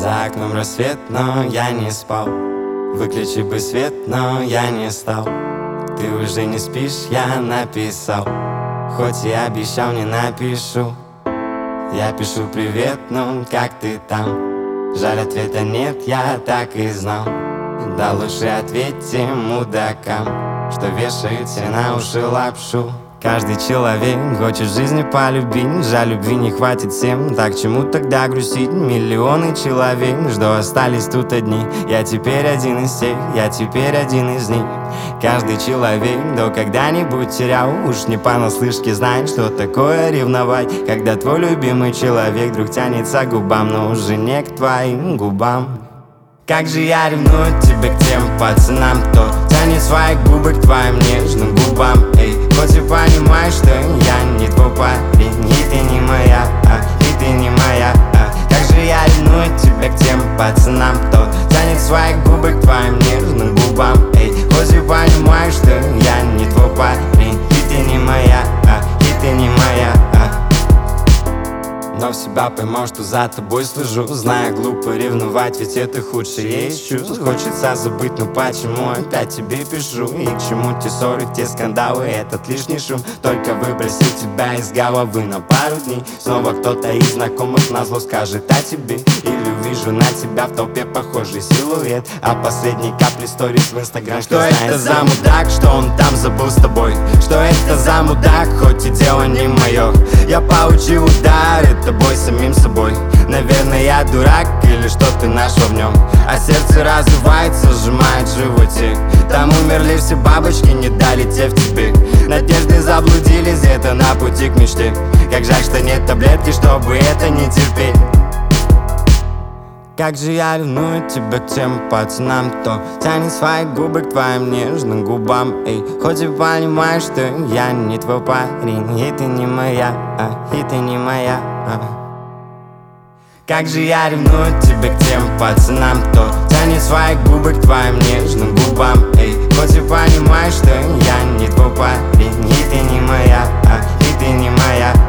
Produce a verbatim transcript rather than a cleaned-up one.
За окном рассвет, но я не спал. Выключи бы свет, но я не стал. Ты уже не спишь, я написал. Хоть и обещал, не напишу. Я пишу привет, ну как ты там? Жаль, ответа нет, я так и знал. Да лучше ответьте мудакам, что вешают все на уши лапшу. Каждый человек хочет жизни полюбить. Жаль, любви не хватит всем. Так чему тогда грустить? Миллионы человек, что остались тут одни. Я теперь один из тех, я теперь один из них. Каждый человек до когда-нибудь терял. Уж не понаслышке знает, что такое ревновать, когда твой любимый человек вдруг тянется к губам, но уже не к твоим губам. Как же я ревную тебя к тем пацанам, кто тянет свои губы к твоим нежным губам. Эй, хоть и понимаешь, что я не твой парень, и ты не моя, а, и ты не моя, а. Как же я ревную тебя к тем пацанам, кто тянет свои губы к твоим нежным губам. Эй, хоть и понимаешь, что я не твой парень, и ты не моя, а, и ты не моя, а. Но в себя поймал, что за тобой слежу. Зная, глупо ревновать, ведь это худшее из чувств. Хочется забыть, но почему опять тебе пишу? И к чему те ссоры, те скандалы, этот лишний шум? Только выбросил тебя из головы на пару дней. Снова кто-то из знакомых назло скажет о тебе. Или увижу на тебя в толпе похожий силуэт. А последней капли сторис в инстаграм. Что это за мудак, что он там забыл с тобой? Что это за мудак, хоть и дело не мое? Я получил удар, это бой самим собой. Наверное, я дурак или что ты нашел в нем? А сердце разрывается, сжимает в животе. Там умерли все бабочки, не долетев тебе. Надежды заблудились где-то на пути к мечте. Как жаль, что нет таблетки, чтобы это не терпеть. Как же я ревную тебя к тем пацанам, кто тянет свои губы к твоим нежным губам. Эй, хоть и понимаешь, что я не твой парень, и ты не моя, а, и ты не моя, а. Как же я ревную тебя к тем пацанам, кто тянет свои губы к твоим нежным губам. Эй, хоть и понимаешь, что я не твой парень, и ты не моя, а, и ты не моя.